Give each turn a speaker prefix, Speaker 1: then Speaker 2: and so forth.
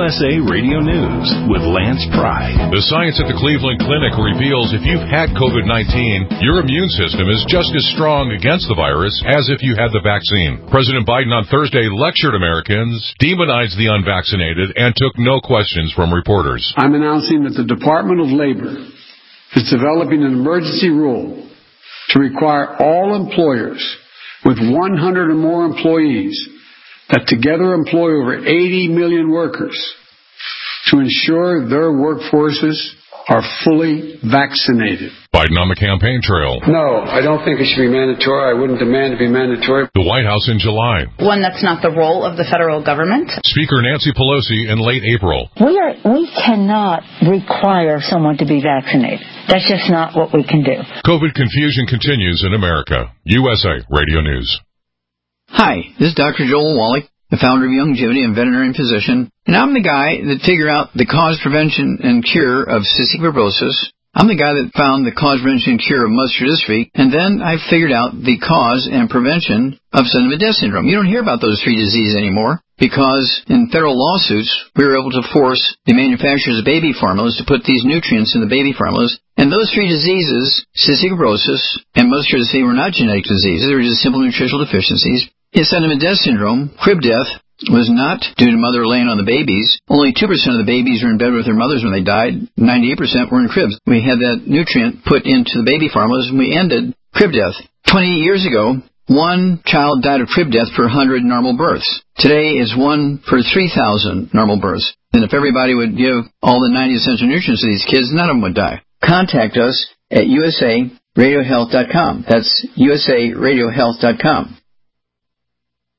Speaker 1: USA Radio News with Lance Pride.
Speaker 2: The science at the Cleveland Clinic reveals if you've had COVID-19, your immune system is just as strong against the virus as if you had the vaccine. President Biden on Thursday lectured Americans, demonized the unvaccinated, and took no questions from reporters.
Speaker 3: I'm announcing that the Department of Labor is developing an emergency rule to require all employers with 100 or more employees that together employ over 80 million workers to ensure their workforces are fully vaccinated.
Speaker 2: Biden on the campaign trail.
Speaker 3: No, I don't think it should be mandatory. I wouldn't demand to be mandatory.
Speaker 2: The White House in July.
Speaker 4: One that's not the role of the federal government.
Speaker 2: Speaker Nancy Pelosi in late April.
Speaker 5: We cannot require someone to be vaccinated. That's just not what we can do.
Speaker 2: COVID confusion continues in America. USA Radio News.
Speaker 6: Hi, this is Dr. Joel Wallach, the founder of Youngevity and veterinarian physician, and I'm the guy that figured out the cause, prevention, and cure of cystic fibrosis. I'm the guy that found the cause, prevention, and cure of muscular dystrophy, and then I figured out the cause and prevention of Sennenfeld syndrome. You don't hear about those three diseases anymore because in federal lawsuits, we were able to force the manufacturers of baby formulas to put these nutrients in the baby formulas. And those three diseases, cystic fibrosis and muscular dystrophy, were not genetic diseases. They were just simple nutritional deficiencies. Sennenfeld syndrome, crib death, was not due to mother laying on the babies. Only 2% of the babies were in bed with their mothers when they died. 98% were in cribs. We had that nutrient put into the baby formulas, and we ended crib death. 28 years ago, one child died of crib death per 100 normal births. Today is 1 per 3,000 normal births. And if everybody would give all the 90 essential nutrients to these kids, none of them would die. Contact us at usaradiohealth.com. That's usaradiohealth.com.